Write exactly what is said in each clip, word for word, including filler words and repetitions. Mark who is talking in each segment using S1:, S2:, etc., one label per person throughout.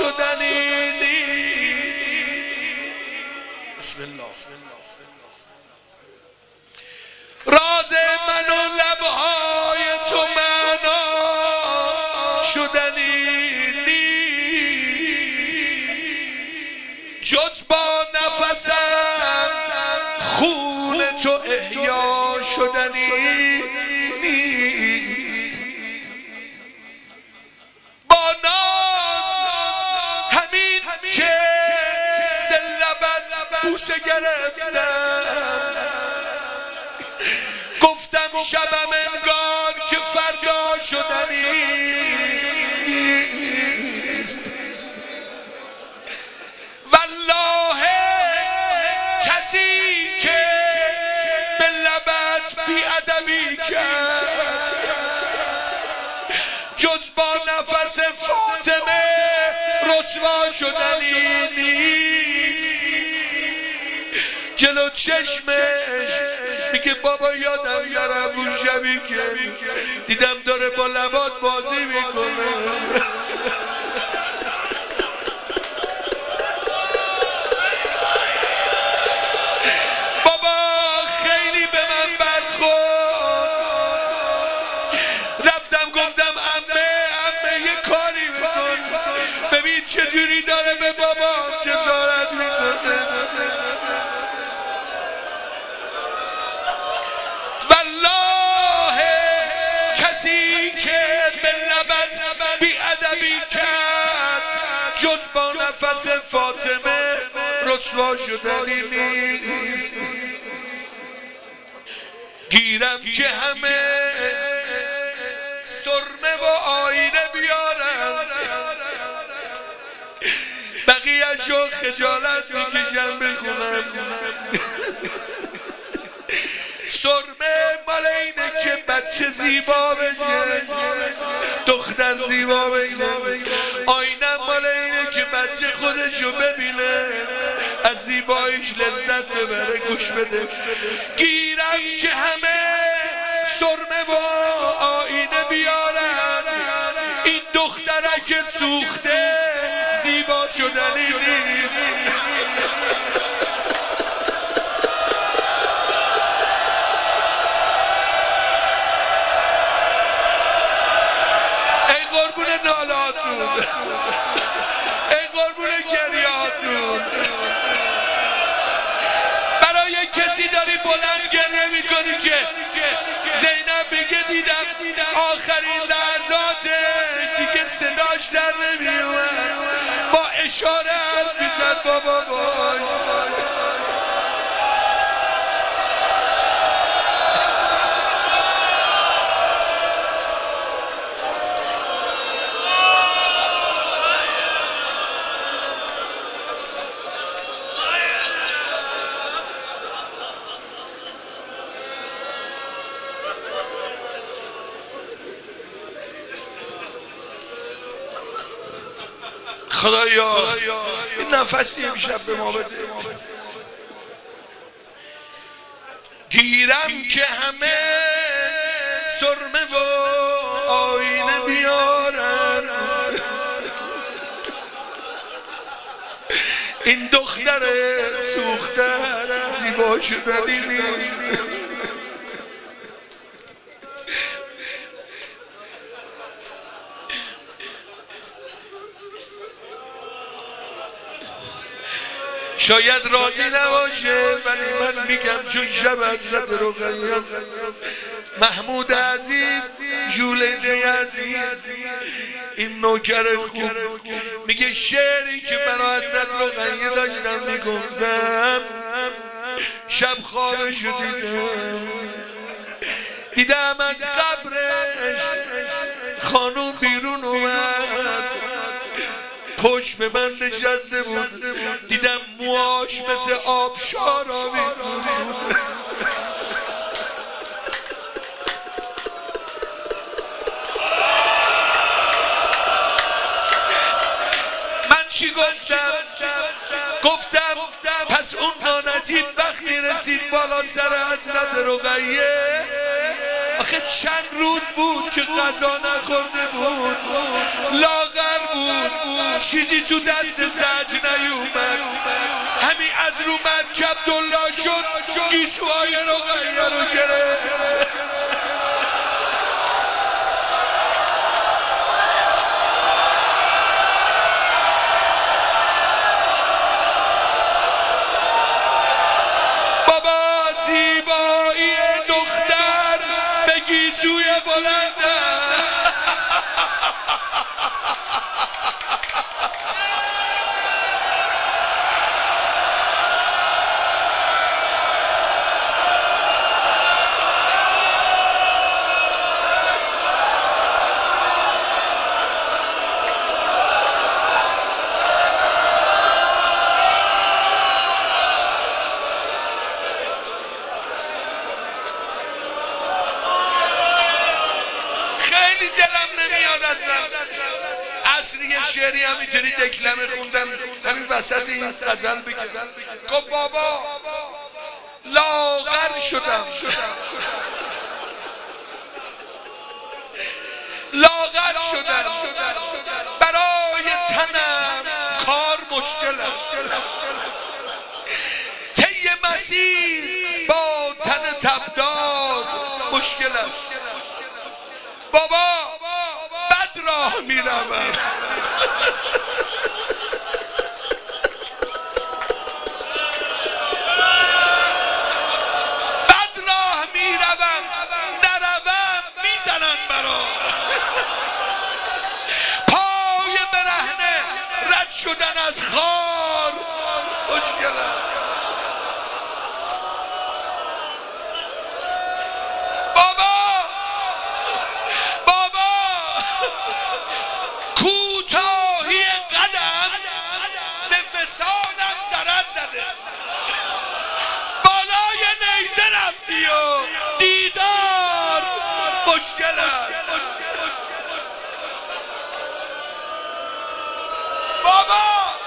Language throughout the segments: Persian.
S1: شدنی نیست. بسم الله. راز من و لبهای تو معنا شدنی نیست، جز با نفسم خون تو احیا شدنی نیست. با ناز همین که ز لبت بوسه گرفتم، گفتم شبم انگار که فردا شدنی نیست. والله کسی که به لبت بی‌ادبی کرد، جز با نفس فاطمه رسوا شدنی نیست. جلو چشمش میگه بابا یادم نرفت اون شبی که دیدم داره با لبات بازی میکنه. بابا خیلی به من برخورد. رفتم گفتم عمه عمه یه کاری بکن، ببین چجوری داره به بابا جسارت میکنه. کسی که به لبت بی‌ادبی کرد، جز با نفس فاطمه رسوا شدنی نیست. گیرم که همه سرمه و آینه بیارم، بقیه‌اش رو خجالت میکشم بخونم. سرمه مال اینه که بچه زیبا بشه، دختر زیبا بشه. آینه مال اینه که بچه خودشو ببینه، از زیباییش لذت ببره. گوش بده. گیرم که همه سرمه و آینه بیارن، این دخترک سوخته زیبا شدنی نیست. نالاتون، ای قربون گریاتون، برای کسی داری بلند گریه میکنی که زینب بگه دیدم آخرین لحظاتش دیگه صداش در نمیومد، با اشاره حرف میزد بابا باش. خدایا این نفسی امشب به ما بده. گیرم که همه سرمه و آینه بیارن، این دختر سوخته زیبا شدنی نیست. شاید راضی نباشه ولی من میگم چون شب حضرت رقیه محمود عزیز جولیده عزیز این نوکر خوب میگه شعری که برای حضرت رقیه داشتم میگفتم، شب خوابش دیدم دیدم از قبرش خانوم بیرون اومد، پشت به من نشسته بود، دیدم موهاش مثل آبشار آبی بود. من چی گفتم؟ گفتم پس اون نانجیب وقتی رسید بالا سر حضرت رقیه، آخه چند روز بود که غذا نخورده بود، لاغر بود، بود چیزی تو دست زج نیومد، همین از رو مرکب دلا شد گیسوهای رقیه رو گرفت. بابا زیبایی دختر به گیسوی بلنده. خیلی دلم نمیاد ازم. عصری یه شعری هم اینطوری دکلمه خوندم همین وسط این غزل بگم. گفت بابا لاغر شدم، لاغر شدم، برای تنم کار مشکل است، طی مسیر با تن تبدار مشکل است. بابا بد راه میروم، بد راه میروم، نروم میزنن برا. پای برهنه رد شدن از خار مشکل است. کوتاهی قدم به وصالم ضرر زده، بالای نیزه رفتی و دیدار مشکل است. بابا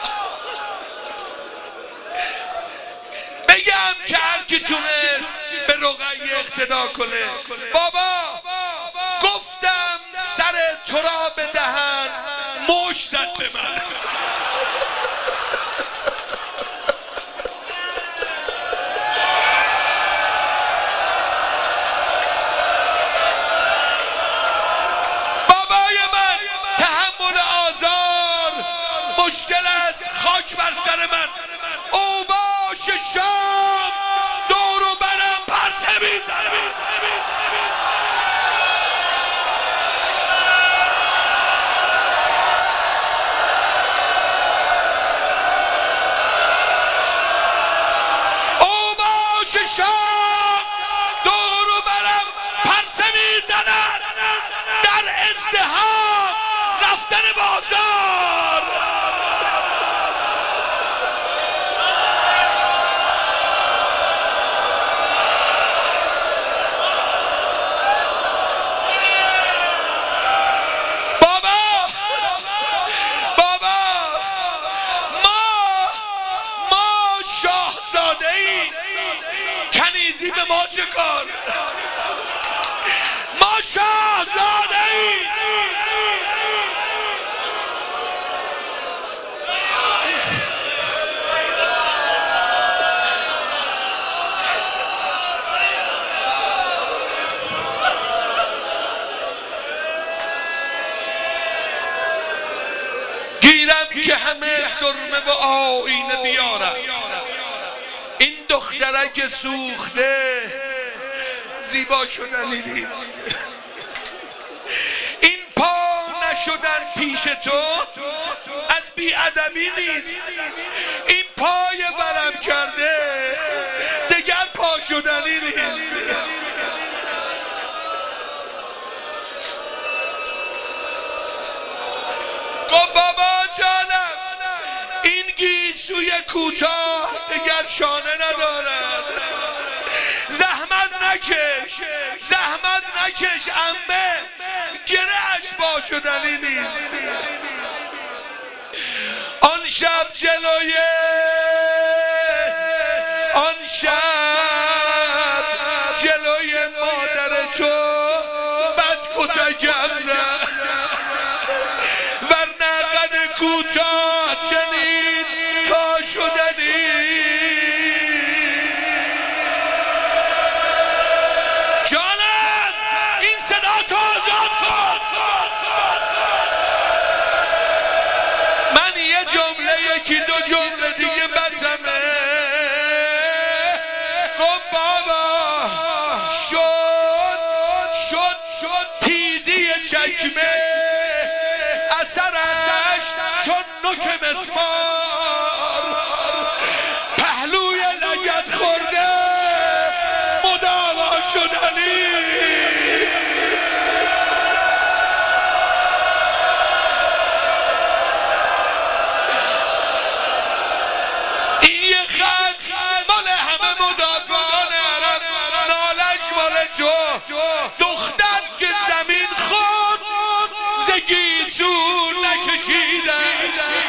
S1: بگم که هر کی تونست به رقیه اقتدا کنه. بابا گفتم سر تو را به دهن مشت زد به من. بابای من تحمل آزار مشکل است، خاک بر سر من. اوباش شام دور و برم پرسه میزنم. شام دور و برم پرسه میزنن، در ازدحام رفتن بازار. بابا بابا ما ما شاهزاده ایم، کنیزی به ما چه کار؟ ما شاهزاده ایم. گیرم که همه سرمه و آینه بیارم، این دخترک سوخته زیبا شدنی نیست. این پا نشدن پیش تو از بی‌ادبی نیست، این پای برم کرده دگر پا شدنی نیست. گفت بابا جانم این گیسوی کوتاه دگر شانه ندارد، زحمت نکش، زحمت نکش عمه، گرهش با شدنی نیست. آن شب جلوی آن شب جلوی مادر تو بد کتکم زد، ورنه قد کوتاه چنین تا شدنی جانم این صدا تو آزاد کن. من یه جمله یکی دو جمله دیگه بزمه گفت بابا شد شد شد تیزی چکمه اثرش چون نوک مسمار پهلوی لگد خورده مداوا شدنی. این یه خط مال همه مدافعان عرب، نالک مال تو دختر که زمین خود زگی سور نکشیدن.